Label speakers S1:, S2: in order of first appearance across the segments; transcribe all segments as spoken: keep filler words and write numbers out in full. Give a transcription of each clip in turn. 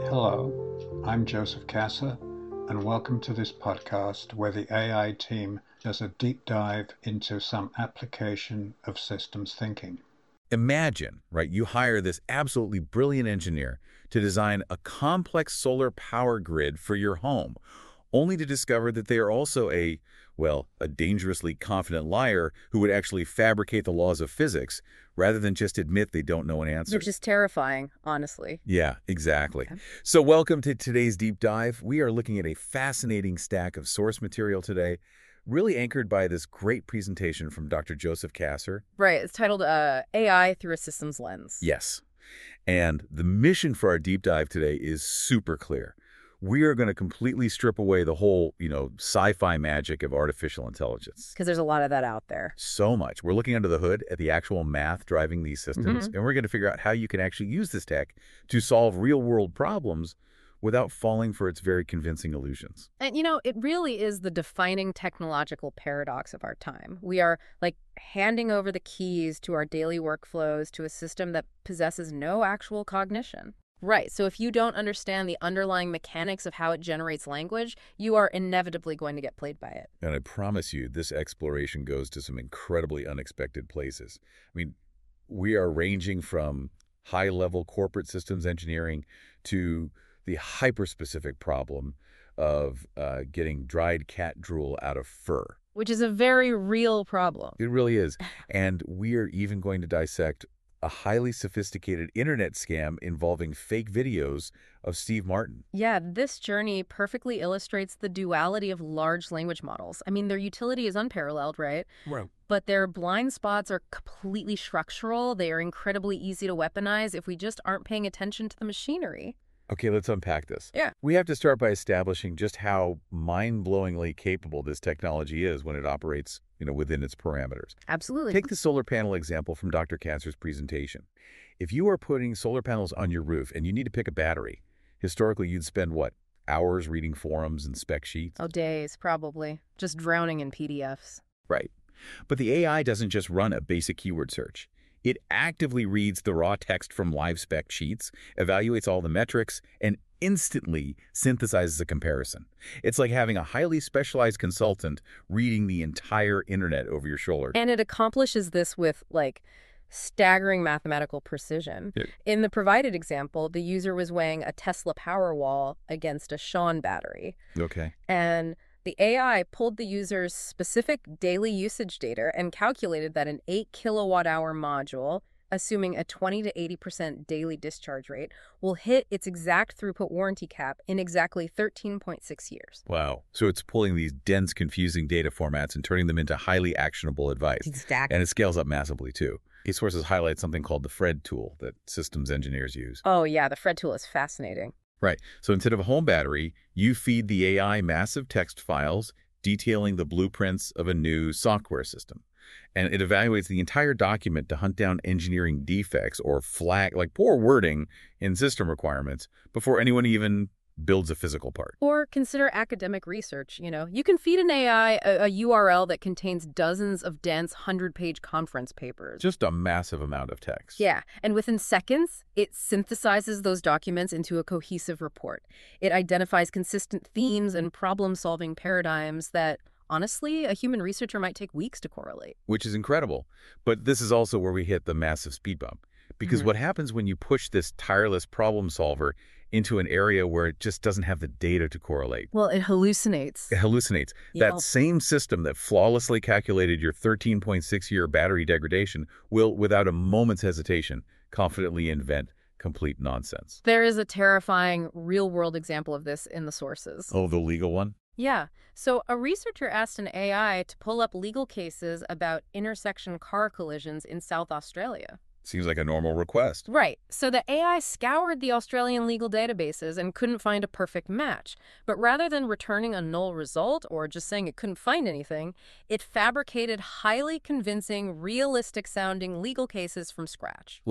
S1: Hello, I'm Joseph Kasser, and welcome to this podcast where the A I team does a deep dive into some application of systems thinking.
S2: Imagine, right, you hire this absolutely brilliant engineer to design a complex solar power grid for your home, only to discover that they are also a, well, a dangerously confident liar who would actually fabricate the laws of physics rather than just admit they don't know an answer.
S3: Which is terrifying, honestly.
S2: Yeah, exactly.
S3: Okay.
S2: So welcome to today's deep dive. We are looking at a fascinating stack of source material today, really anchored by this great presentation from Doctor Joseph Kasser.
S3: Right. It's titled uh, A I Through a Systems Lens.
S2: Yes. And the mission for our deep dive today is super clear. We are going to completely strip away the whole, you know, sci-fi magic of artificial intelligence.
S3: Because there's a lot of that out there.
S2: So much. We're looking under the hood at the actual math driving these systems,
S3: Mm-hmm.
S2: and we're going to figure out how you can actually use this tech to solve real-world problems without falling for its very convincing illusions.
S3: And, you know, it really is the defining technological paradox of our time. We are, like, handing over the keys to our daily workflows to a system that possesses no actual cognition. Right. So if you don't understand the underlying mechanics of how it generates language, you are inevitably going to get played by it.
S2: And I promise you, this exploration goes to some incredibly unexpected places. I mean, we are ranging from high-level corporate systems engineering to the hyper-specific problem of uh, getting dried cat drool out of fur.
S3: Which is a very real problem.
S2: It really is. And we are even going to dissect a highly sophisticated internet scam involving fake videos of Steve Martin.
S3: Yeah, this journey perfectly illustrates the duality of large language models. I mean, their utility is unparalleled, right?
S2: Right.
S3: But their blind spots are completely structural. They are incredibly easy to weaponize if we just aren't paying attention to the machinery.
S2: Okay, let's unpack this.
S3: Yeah.
S2: We have to start by establishing just how mind-blowingly capable this technology is when it operates, you know, within its parameters.
S3: Absolutely.
S2: Take the solar panel example from Doctor Kasser's presentation. If you are putting solar panels on your roof and you need to pick a battery, historically you'd spend, what, hours reading forums and spec sheets?
S3: Oh, days, probably. Just drowning in P D Fs.
S2: Right. But the A I doesn't just run a basic keyword search. It actively reads the raw text from live spec sheets, evaluates all the metrics, and instantly synthesizes a comparison. It's like having a highly specialized consultant reading the entire internet over your shoulder.
S3: And it accomplishes this with, like, staggering mathematical precision.
S2: Yeah.
S3: In the provided example, the user was weighing a Tesla Powerwall against a Sean battery.
S2: Okay.
S3: And the A I pulled the user's specific daily usage data and calculated that an eight kilowatt hour module, assuming a twenty to eighty percent daily discharge rate, will hit its exact throughput warranty cap in exactly thirteen point six years.
S2: Wow. So it's pulling these dense, confusing data formats and turning them into highly actionable advice.
S3: Exactly.
S2: And it scales up massively, too. These sources highlight something called the Fred tool that systems engineers use.
S3: Oh, yeah, the Fred tool is fascinating.
S2: Right. So instead of a home battery, you feed the A I massive text files detailing the blueprints of a new software system. And it evaluates the entire document to hunt down engineering defects or flag, like poor wording in system requirements before anyone even builds a physical part.
S3: Or consider academic research, you know. You can feed an A I a, a U R L that contains dozens of dense hundred-page conference papers.
S2: Just a massive amount of text.
S3: Yeah, and within seconds, it synthesizes those documents into a cohesive report. It identifies consistent themes and problem-solving paradigms that, honestly, a human researcher might take weeks to correlate.
S2: Which is incredible. But this is also where we hit the massive speed bump. Because
S3: Mhm.
S2: what happens when you push this tireless problem solver into an area where it just doesn't have the data to correlate?
S3: Well, it hallucinates.
S2: It hallucinates.
S3: Yeah.
S2: That same system that flawlessly calculated your thirteen point six year battery degradation will, without a moment's hesitation, confidently invent complete nonsense.
S3: There is a terrifying real-world example of this in the sources.
S2: Oh, the legal one?
S3: Yeah. So a researcher asked an A I to pull up legal cases about intersection car collisions in South Australia.
S2: Seems like a normal request.
S3: Right. So the A I scoured the Australian legal databases and couldn't find a perfect match. But rather than returning a null result or just saying it couldn't find anything, it fabricated highly convincing, realistic-sounding legal cases from scratch.
S2: Wait,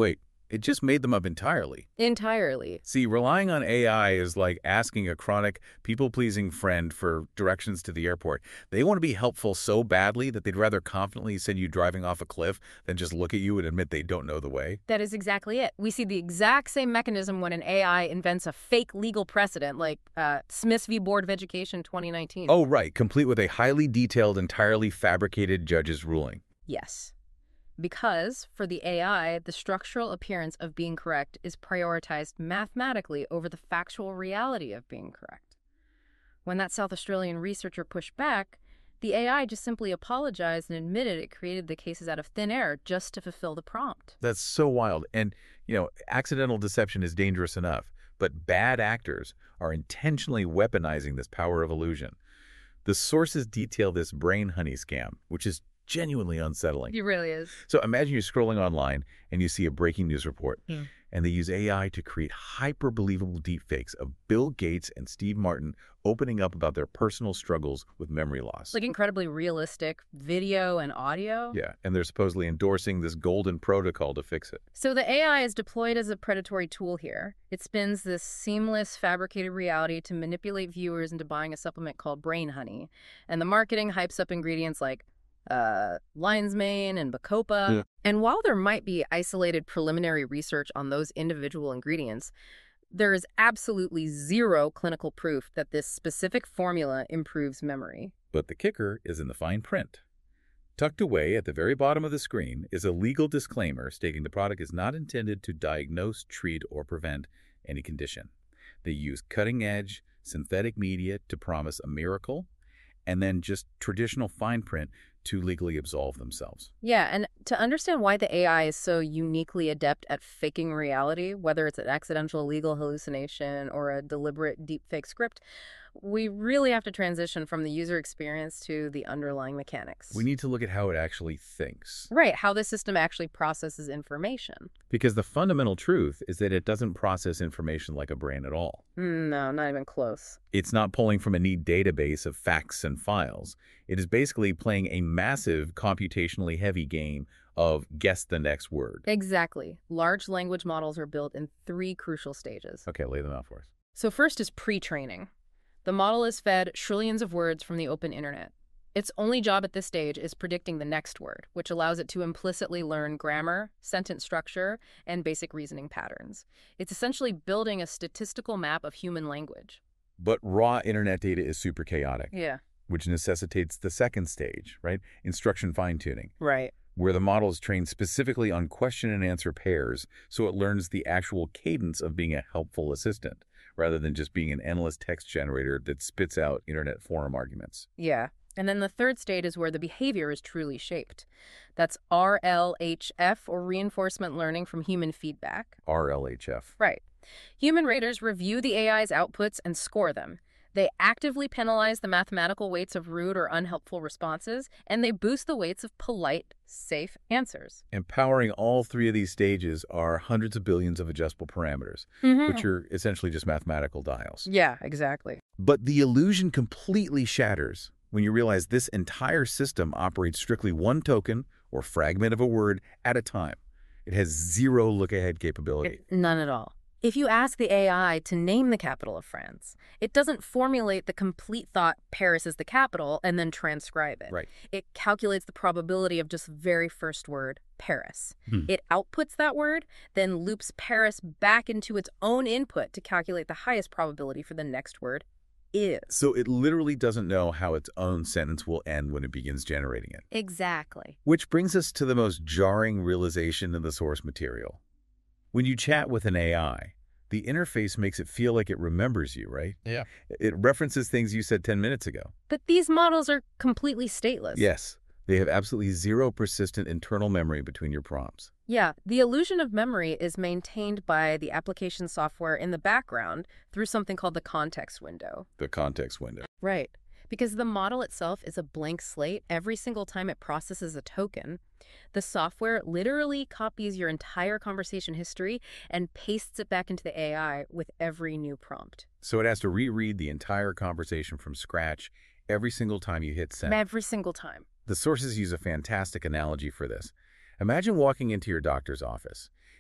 S2: It just made them up entirely.
S3: Entirely.
S2: See, relying on A I is like asking a chronic, people-pleasing friend for directions to the airport. They want to be helpful so badly that they'd rather confidently send you driving off a cliff than just look at you and admit they don't know the way.
S3: That is exactly it. We see the exact same mechanism when an A I invents a fake legal precedent, like uh, Smiths v. Board of Education twenty nineteen.
S2: Oh, right, complete with a highly detailed, entirely fabricated judge's ruling.
S3: Yes. Because, for the A I, the structural appearance of being correct is prioritized mathematically over the factual reality of being correct. When that South Australian researcher pushed back, the A I just simply apologized and admitted it created the cases out of thin air just to fulfill the prompt.
S2: That's so wild. And, you know, accidental deception is dangerous enough, but bad actors are intentionally weaponizing this power of illusion. The sources detail this brain honey scam, which is genuinely unsettling.
S3: It really is.
S2: So imagine you're scrolling online and you see a breaking news report,
S3: Hmm.
S2: and they use A I to create hyper-believable deepfakes of Bill Gates and Steve Martin opening up about their personal struggles with memory loss.
S3: Like incredibly realistic video and audio.
S2: Yeah, and they're supposedly endorsing this golden protocol to fix it.
S3: So the A I is deployed as a predatory tool here. It spins this seamless, fabricated reality to manipulate viewers into buying a supplement called Brain Honey. And the marketing hypes up ingredients like uh, lion's mane and bacopa.
S2: Yeah.
S3: And while there might be isolated preliminary research on those individual ingredients, there is absolutely zero clinical proof that this specific formula improves memory.
S2: But the kicker is in the fine print. Tucked away at the very bottom of the screen is a legal disclaimer stating the product is not intended to diagnose, treat, or prevent any condition. They use cutting-edge synthetic media to promise a miracle, and then just traditional fine print to legally absolve themselves.
S3: Yeah, and to understand why the A I is so uniquely adept at faking reality, whether it's an accidental legal hallucination or a deliberate deepfake script, we really have to transition from the user experience to the underlying mechanics.
S2: We need to look at how it actually thinks.
S3: Right, how the system actually processes information.
S2: Because the fundamental truth is that it doesn't process information like a brain at all.
S3: No, not even close.
S2: It's not pulling from a neat database of facts and files. It is basically playing a massive computationally heavy game of guess the next word.
S3: Exactly. Large language models are built in three crucial stages.
S2: Okay, lay them out for us.
S3: So first is pre-training. The model is fed trillions of words from the open internet. Its only job at this stage is predicting the next word, which allows it to implicitly learn grammar, sentence structure, and basic reasoning patterns. It's essentially building a statistical map of human language.
S2: But raw internet data is super chaotic,
S3: Yeah.
S2: which necessitates the second stage, right? Instruction fine-tuning,
S3: Right.
S2: where the model is trained specifically on question and answer pairs so it learns the actual cadence of being a helpful assistant, rather than just being an endless text generator that spits out internet forum arguments.
S3: Yeah. And then the third stage is where the behavior is truly shaped. That's R L H F, or reinforcement learning from human feedback.
S2: R L H F.
S3: Right. Human raters review the A I's outputs and score them. They actively penalize the mathematical weights of rude or unhelpful responses, and they boost the weights of polite, safe answers.
S2: Empowering all three of these stages are hundreds of billions of adjustable parameters,
S3: Mm-hmm.
S2: which are essentially just mathematical dials.
S3: Yeah, exactly.
S2: But the illusion completely shatters when you realize this entire system operates strictly one token or fragment of a word at a time. It has zero look-ahead capability.
S3: It- none at all. If you ask the A I to name the capital of France, it doesn't formulate the complete thought Paris is the capital and then transcribe it.
S2: Right.
S3: It calculates the probability of just the very first word, Paris.
S2: Hmm.
S3: It outputs that word, then loops Paris back into its own input to calculate the highest probability for the next word, is.
S2: So it literally doesn't know how its own sentence will end when it begins generating it.
S3: Exactly.
S2: Which brings us to the most jarring realization in the source material. When you chat with an A I, the interface makes it feel like it remembers you, right?
S4: Yeah.
S2: It references things you said ten minutes ago.
S3: But these models are completely stateless.
S2: Yes, they have absolutely zero persistent internal memory between your prompts.
S3: Yeah, the illusion of memory is maintained by the application software in the background through something called the context window.
S2: The context window.
S3: Right. Because the model itself is a blank slate every single time it processes a token. The software literally copies your entire conversation history and pastes it back into the A I with every new prompt.
S2: So it has to reread the entire conversation from scratch every single time you hit send.
S3: Every single time.
S2: The sources use a fantastic analogy for this. Imagine walking into your doctor's office.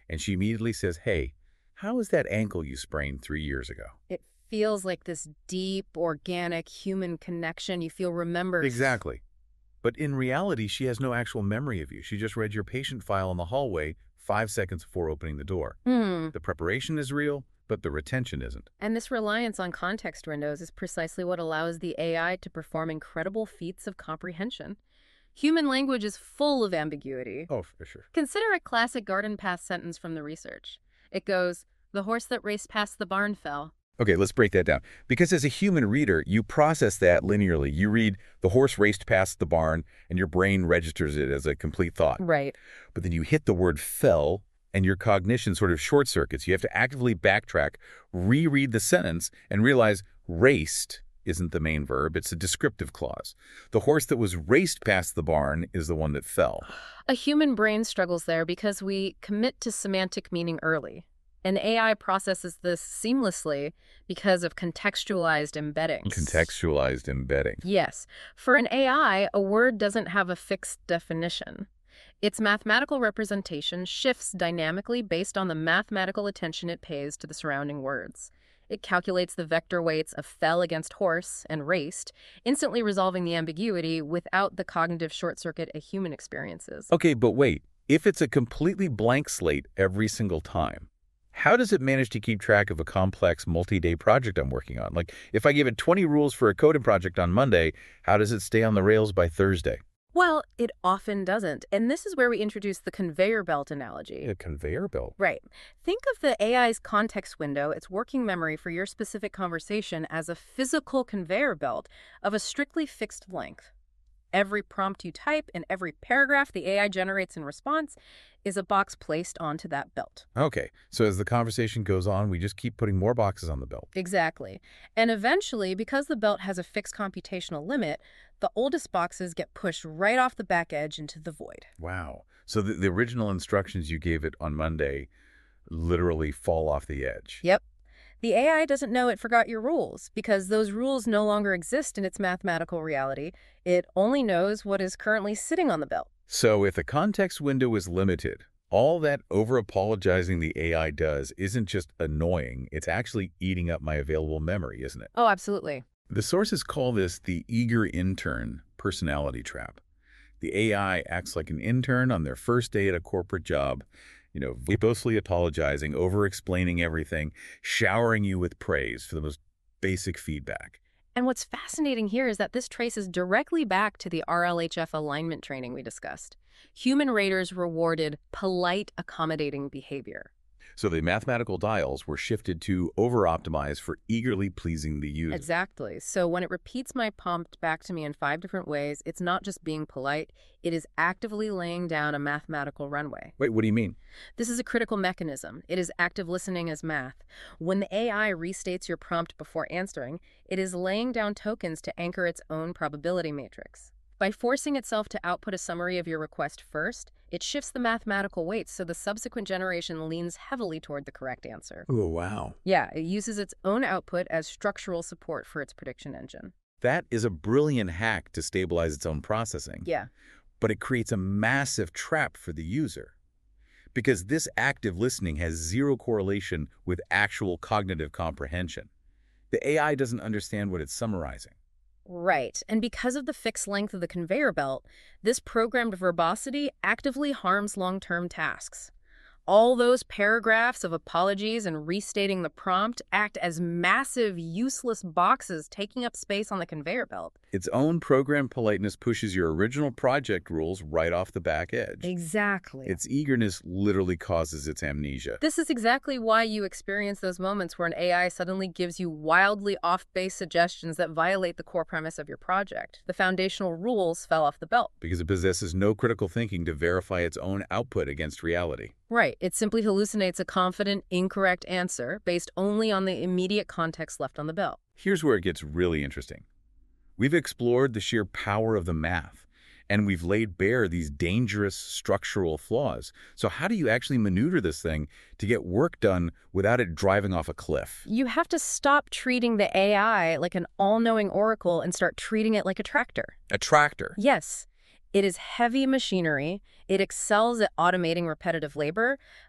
S2: and she immediately says, hey, how is that ankle you sprained three years ago?
S3: It feels like this deep, organic human connection. You feel remembered.
S2: Exactly. But in reality, she has no actual memory of you. She just read your patient file in the hallway five seconds before opening the door.
S3: Hmm.
S2: The preparation is real, but the retention isn't.
S3: And this reliance on context windows is precisely what allows the A I to perform incredible feats of comprehension. Human language is full of ambiguity.
S2: Oh, for sure.
S3: Consider a classic garden path sentence from the research. It goes, "The horse that raced past the barn fell."
S2: Okay, let's break that down. Because as a human reader, you process that linearly. You read, the horse raced past the barn, and your brain registers it as a complete thought.
S3: Right.
S2: But then you hit the word fell, and your cognition sort of short circuits. You have to actively backtrack, reread the sentence, and realize raced isn't the main verb. It's a descriptive clause. The horse that was raced past the barn is the one that fell.
S3: A human brain struggles there because we commit to semantic meaning early. An A I processes this seamlessly because of contextualized embeddings.
S2: Contextualized embedding.
S3: Yes. For an A I, a word doesn't have a fixed definition. Its mathematical representation shifts dynamically based on the mathematical attention it pays to the surrounding words. It calculates the vector weights of fell against horse and raced, instantly resolving the ambiguity without the cognitive short circuit a human experiences.
S2: Okay, but wait. If it's a completely blank slate every single time, how does it manage to keep track of a complex multi-day project I'm working on? Like, if I give it twenty rules for a coding project on Monday, how does it stay on the rails by Thursday?
S3: Well, it often doesn't. And this is where we introduce the conveyor belt analogy.
S2: A conveyor belt?
S3: Right. Think of the A I's context window, its working memory for your specific conversation, as a physical conveyor belt of a strictly fixed length. Every prompt you type and every paragraph the A I generates in response is a box placed onto that belt.
S2: Okay, so as the conversation goes on, we just keep putting more boxes on the belt.
S3: Exactly. And eventually, because the belt has a fixed computational limit, the oldest boxes get pushed right off the back edge into the void.
S2: Wow. So the, the original instructions you gave it on Monday literally fall off the edge.
S3: Yep. The A I doesn't know it forgot your rules because those rules no longer exist in its mathematical reality. It only knows what is currently sitting on the belt.
S2: So if the context window is limited, all that over-apologizing the A I does isn't just annoying, it's actually eating up my available memory, isn't it?
S3: Oh, absolutely.
S2: The sources call this the eager intern personality trap. The A I acts like an intern on their first day at a corporate job, you know, verbosely apologizing, over-explaining everything, showering you with praise for the most basic feedback.
S3: And what's fascinating here is that this traces directly back to the R L H F alignment training we discussed. Human raters rewarded polite, accommodating behavior.
S2: So the mathematical dials were shifted to over-optimize for eagerly pleasing the user.
S3: Exactly. So when it repeats my prompt back to me in five different ways, it's not just being polite, it is actively laying down a mathematical runway.
S2: Wait, what do you mean?
S3: This is a critical mechanism. It is active listening as math. When the A I restates your prompt before answering, it is laying down tokens to anchor its own probability matrix. By forcing itself to output a summary of your request first, it shifts the mathematical weights so the subsequent generation leans heavily toward the correct answer.
S2: Oh, wow.
S3: Yeah, it uses its own output as structural support for its prediction engine.
S2: That is a brilliant hack to stabilize its own processing.
S3: Yeah.
S2: But it creates a massive trap for the user. Because this active listening has zero correlation with actual cognitive comprehension. The A I doesn't understand what it's summarizing.
S3: Right. And because of the fixed length of the conveyor belt, this programmed verbosity actively harms long-term tasks. All those paragraphs of apologies and restating the prompt act as massive, useless boxes taking up space on the conveyor belt.
S2: Its own programmed politeness pushes your original project rules right off the back edge.
S3: Exactly.
S2: Its eagerness literally causes its amnesia.
S3: This is exactly why you experience those moments where an A I suddenly gives you wildly off-base suggestions that violate the core premise of your project. The foundational rules fell off the belt.
S2: Because it possesses no critical thinking to verify its own output against reality.
S3: Right. It simply hallucinates a confident, incorrect answer based only on the immediate context left on the belt.
S2: Here's where it gets really interesting. We've explored the sheer power of the math, and we've laid bare these dangerous structural flaws. So how do you actually maneuver this thing to get work done without it driving off a cliff?
S3: You have to stop treating the A I like an all-knowing oracle and start treating it like a tractor.
S2: A tractor?
S3: Yes. It is heavy machinery. It excels at automating repetitive labor,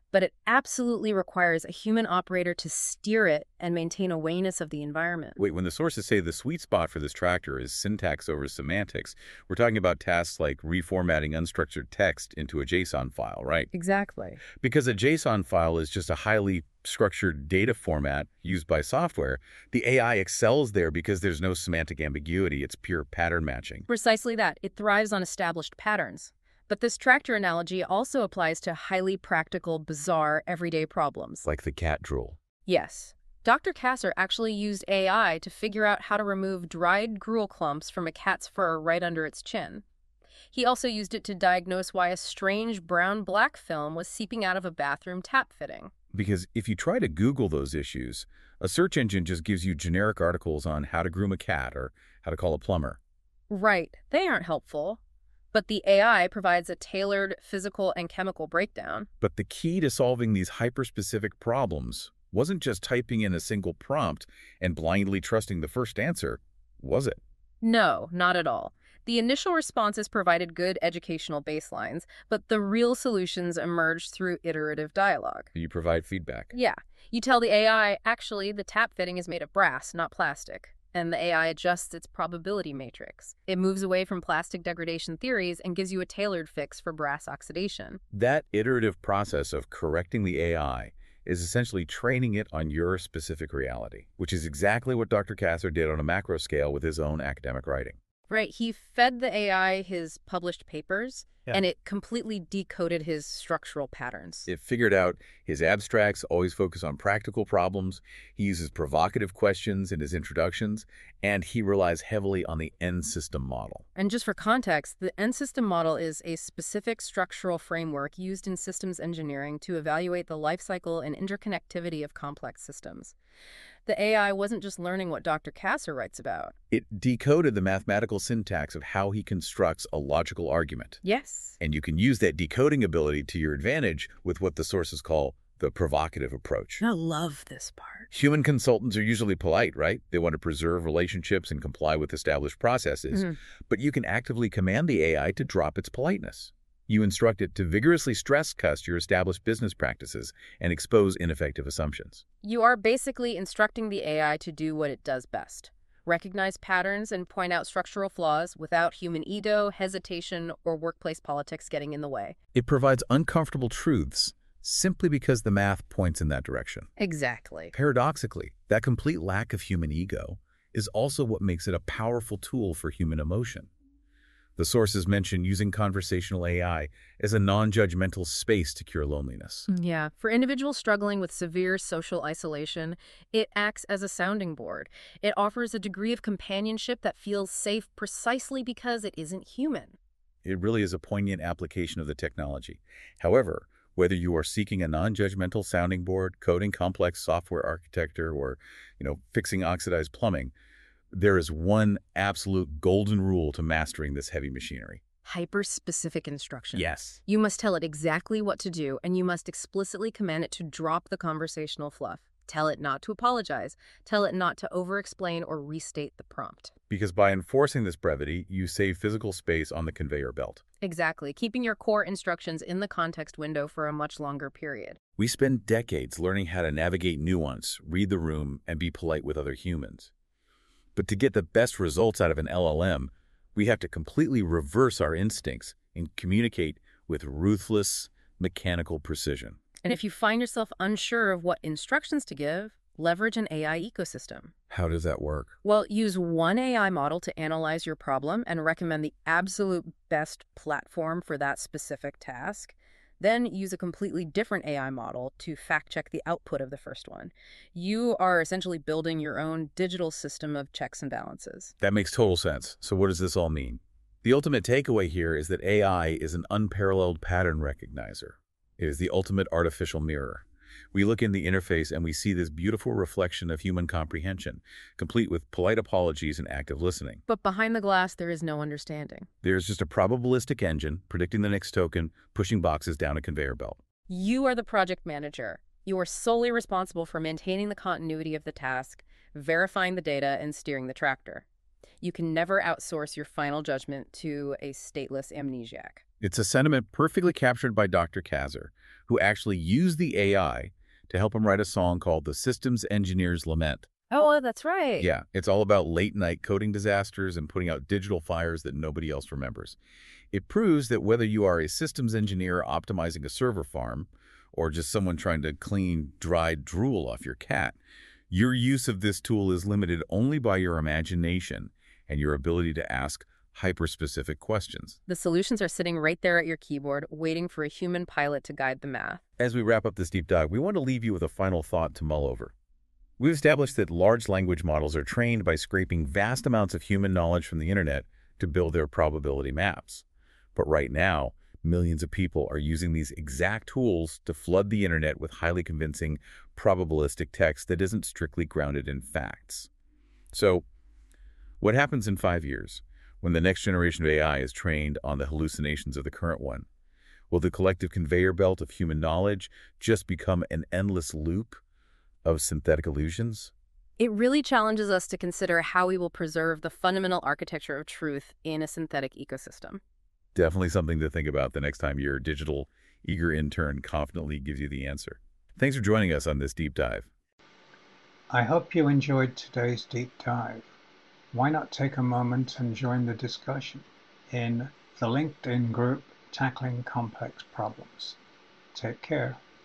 S3: but it absolutely requires a human operator to steer it and maintain awareness of the environment.
S2: Wait, when the sources say the sweet spot for this tractor is syntax over semantics, we're talking about tasks like reformatting unstructured text into a JSON file, right?
S3: Exactly.
S2: Because a JSON file is just a highly structured data format used by software, the A I excels there because there's no semantic ambiguity. It's pure pattern matching.
S3: Precisely that. It thrives on established patterns. But this tractor analogy also applies to highly practical, bizarre, everyday problems.
S2: Like the cat drool.
S3: Yes. Doctor Kasser actually used A I to figure out how to remove dried gruel clumps from a cat's fur right under its chin. He also used it to diagnose why a strange brown-black film was seeping out of a bathroom tap fitting.
S2: Because if you try to Google those issues, a search engine just gives you generic articles on how to groom a cat or how to call a plumber.
S3: Right. They aren't helpful. But the A I provides a tailored physical and chemical breakdown.
S2: But the key to solving these hyper-specific problems wasn't just typing in a single prompt and blindly trusting the first answer, was it?
S3: No, not at all. The initial responses provided good educational baselines, but the real solutions emerged through iterative dialogue.
S2: You provide feedback.
S3: Yeah. You tell the A I, actually, the tap fitting is made of brass, not plastic. And the A I adjusts its probability matrix. It moves away from plastic degradation theories and gives you a tailored fix for brass oxidation.
S2: That iterative process of correcting the A I is essentially training it on your specific reality, which is exactly what Doctor Kasser did on a macro scale with his own academic writing.
S3: Right. He fed the A I his published papers,
S2: Yeah.
S3: and it completely decoded his structural patterns.
S2: It figured out his abstracts always focus on practical problems, he uses provocative questions in his introductions, and he relies heavily on the end system model.
S3: And just for context, the end system model is a specific structural framework used in systems engineering to evaluate the life cycle and interconnectivity of complex systems. The A I wasn't just learning what Doctor Kasser writes about.
S2: It decoded the mathematical syntax of how he constructs a logical argument.
S3: Yes.
S2: And you can use that decoding ability to your advantage with what the sources call the provocative approach.
S3: I love this part.
S2: Human consultants are usually polite, right? They want to preserve relationships and comply with established processes.
S3: Mm-hmm.
S2: But you can actively command the A I to drop its politeness. You instruct it to vigorously stress-test your established business practices and expose ineffective assumptions.
S3: You are basically instructing the A I to do what it does best. Recognize patterns and point out structural flaws without human ego, hesitation, or workplace politics getting in the way.
S2: It provides uncomfortable truths simply because the math points in that direction.
S3: Exactly.
S2: Paradoxically, that complete lack of human ego is also what makes it a powerful tool for human emotion. The sources mention using conversational A I as a non-judgmental space to cure loneliness.
S3: Yeah. For individuals struggling with severe social isolation, it acts as a sounding board. It offers a degree of companionship that feels safe precisely because it isn't human.
S2: It really is a poignant application of the technology. However, whether you are seeking a non-judgmental sounding board, coding complex software architecture, or, you know, fixing oxidized plumbing, there is one absolute golden rule to mastering this heavy machinery.
S3: Hyper-specific instruction.
S2: Yes.
S3: You must tell it exactly what to do, and you must explicitly command it to drop the conversational fluff. Tell it not to apologize. Tell it not to over-explain or restate the prompt.
S2: Because by enforcing this brevity, you save physical space on the conveyor belt.
S3: Exactly, keeping your core instructions in the context window for a much longer period.
S2: We spend decades learning how to navigate nuance, read the room, and be polite with other humans. But to get the best results out of an L L M, we have to completely reverse our instincts and communicate with ruthless, mechanical precision.
S3: And if you find yourself unsure of what instructions to give, leverage an A I ecosystem.
S2: How does that work?
S3: Well, use one A I model to analyze your problem and recommend the absolute best platform for that specific task. Then use a completely different A I model to fact-check the output of the first one. You are essentially building your own digital system of checks and balances.
S2: That makes total sense. So what does this all mean? The ultimate takeaway here is that A I is an unparalleled pattern recognizer. It is the ultimate artificial mirror. We look in the interface and we see this beautiful reflection of human comprehension, complete with polite apologies and active listening.
S3: But behind the glass, there is no understanding.
S2: There's just a probabilistic engine predicting the next token, pushing boxes down a conveyor belt.
S3: You are the project manager. You are solely responsible for maintaining the continuity of the task, verifying the data, and steering the tractor. You can never outsource your final judgment to a stateless amnesiac.
S2: It's a sentiment perfectly captured by Doctor Kasser, who actually used the A I to help him write a song called The Systems Engineer's Lament.
S3: Oh, that's right.
S2: Yeah, it's all about late-night coding disasters and putting out digital fires that nobody else remembers. It proves that whether you are a systems engineer optimizing a server farm or just someone trying to clean dried drool off your cat, your use of this tool is limited only by your imagination and your ability to ask hyper-specific questions.
S3: The solutions are sitting right there at your keyboard, waiting for a human pilot to guide the math.
S2: As we wrap up this deep dive, we want to leave you with a final thought to mull over. We've established that large language models are trained by scraping vast amounts of human knowledge from the internet to build their probability maps. But right now, millions of people are using these exact tools to flood the internet with highly convincing probabilistic text that isn't strictly grounded in facts. So, what happens in five years when the next generation of A I is trained on the hallucinations of the current one? Will the collective conveyor belt of human knowledge just become an endless loop of synthetic illusions?
S3: It really challenges us to consider how we will preserve the fundamental architecture of truth in a synthetic ecosystem.
S2: Definitely something to think about the next time your digital eager intern confidently gives you the answer. Thanks for joining us on this deep dive.
S1: I hope you enjoyed today's deep dive. Why not take a moment and join the discussion in the LinkedIn group Tackling Complex Problems. Take care.